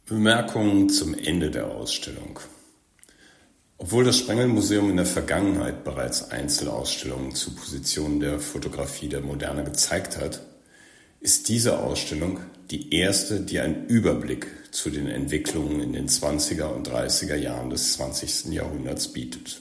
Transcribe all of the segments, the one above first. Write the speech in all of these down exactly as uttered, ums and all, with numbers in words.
Bemerkungen zum Ende der Ausstellung. Obwohl das Sprengel-Museum in der Vergangenheit bereits Einzelausstellungen zu Positionen der Fotografie der Moderne gezeigt hat, ist diese Ausstellung die erste, die einen Überblick zu den Entwicklungen in den zwanziger und dreißiger Jahren des zwanzigsten Jahrhunderts bietet.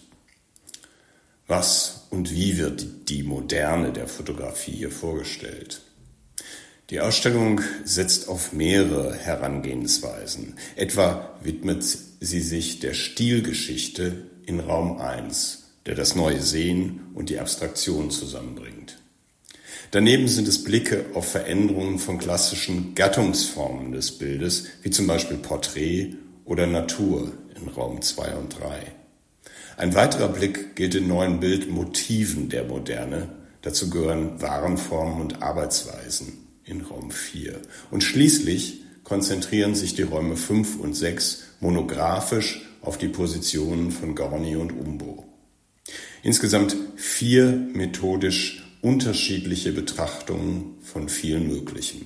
Was und wie wird die Moderne der Fotografie hier vorgestellt? Die Ausstellung setzt auf mehrere Herangehensweisen. Etwa widmet sie sich der Stilgeschichte in Raum eins, der das neue Sehen und die Abstraktion zusammenbringt. Daneben sind es Blicke auf Veränderungen von klassischen Gattungsformen des Bildes, wie zum Beispiel Porträt oder Natur in Raum zwei und drei. Ein weiterer Blick gilt den neuen Bildmotiven der Moderne. Dazu gehören Warenformen und Arbeitsweisen in Raum vier. Und schließlich konzentrieren sich die Räume fünf und sechs monografisch auf die Positionen von Gorny und Umbo. Insgesamt vier methodisch unterschiedliche Betrachtungen von vielen möglichen.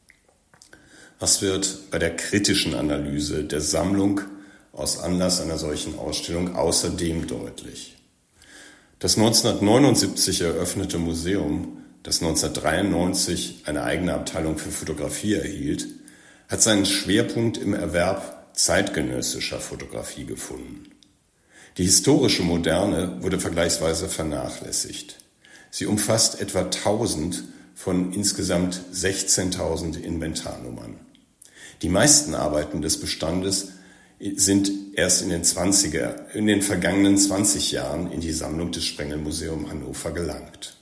Was wird bei der kritischen Analyse der Sammlung aus Anlass einer solchen Ausstellung außerdem deutlich? Das neunzehnhundertneunundsiebzig eröffnete Museum, das neunzehnhundertdreiundneunzig eine eigene Abteilung für Fotografie erhielt, hat seinen Schwerpunkt im Erwerb zeitgenössischer Fotografie gefunden. Die historische Moderne wurde vergleichsweise vernachlässigt. Sie umfasst etwa tausend von insgesamt sechzehntausend Inventarnummern. Die meisten Arbeiten des Bestandes sind erst in den zwanziger, in den vergangenen zwanzig Jahren in die Sammlung des Sprengel-Museum Hannover gelangt.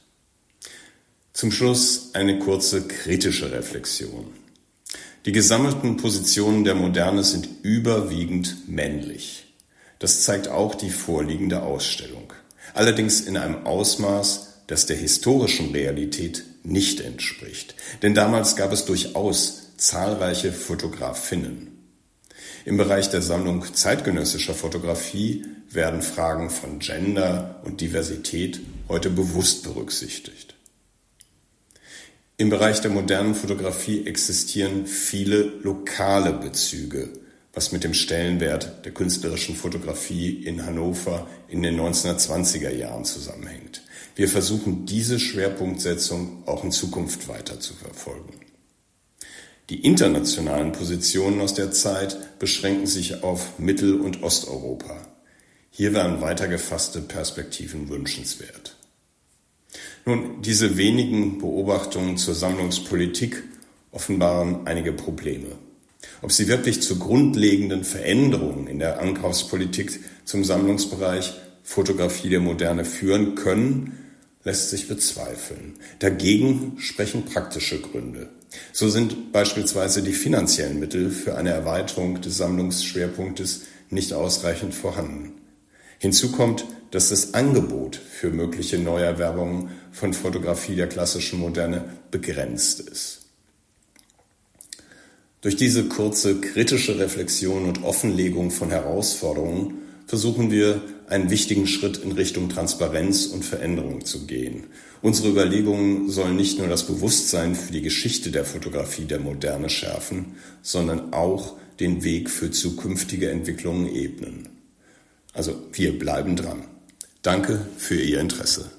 Zum Schluss eine kurze kritische Reflexion. Die gesammelten Positionen der Moderne sind überwiegend männlich. Das zeigt auch die vorliegende Ausstellung. Allerdings in einem Ausmaß, das der historischen Realität nicht entspricht. Denn damals gab es durchaus zahlreiche Fotografinnen. Im Bereich der Sammlung zeitgenössischer Fotografie werden Fragen von Gender und Diversität heute bewusst berücksichtigt. Im Bereich der modernen Fotografie existieren viele lokale Bezüge, was mit dem Stellenwert der künstlerischen Fotografie in Hannover in den neunzehnhundertzwanziger Jahren zusammenhängt. Wir versuchen, diese Schwerpunktsetzung auch in Zukunft weiter zu verfolgen. Die internationalen Positionen aus der Zeit beschränken sich auf Mittel- und Osteuropa. Hier wären weiter gefasste Perspektiven wünschenswert. Nun, diese wenigen Beobachtungen zur Sammlungspolitik offenbaren einige Probleme. Ob sie wirklich zu grundlegenden Veränderungen in der Ankaufspolitik zum Sammlungsbereich Fotografie der Moderne führen können, lässt sich bezweifeln. Dagegen sprechen praktische Gründe. So sind beispielsweise die finanziellen Mittel für eine Erweiterung des Sammlungsschwerpunktes nicht ausreichend vorhanden. Hinzu kommt, dass das Angebot für mögliche Neuerwerbungen von Fotografie der klassischen Moderne begrenzt ist. Durch diese kurze kritische Reflexion und Offenlegung von Herausforderungen versuchen wir, einen wichtigen Schritt in Richtung Transparenz und Veränderung zu gehen. Unsere Überlegungen sollen nicht nur das Bewusstsein für die Geschichte der Fotografie der Moderne schärfen, sondern auch den Weg für zukünftige Entwicklungen ebnen. Also wir bleiben dran. Danke für Ihr Interesse.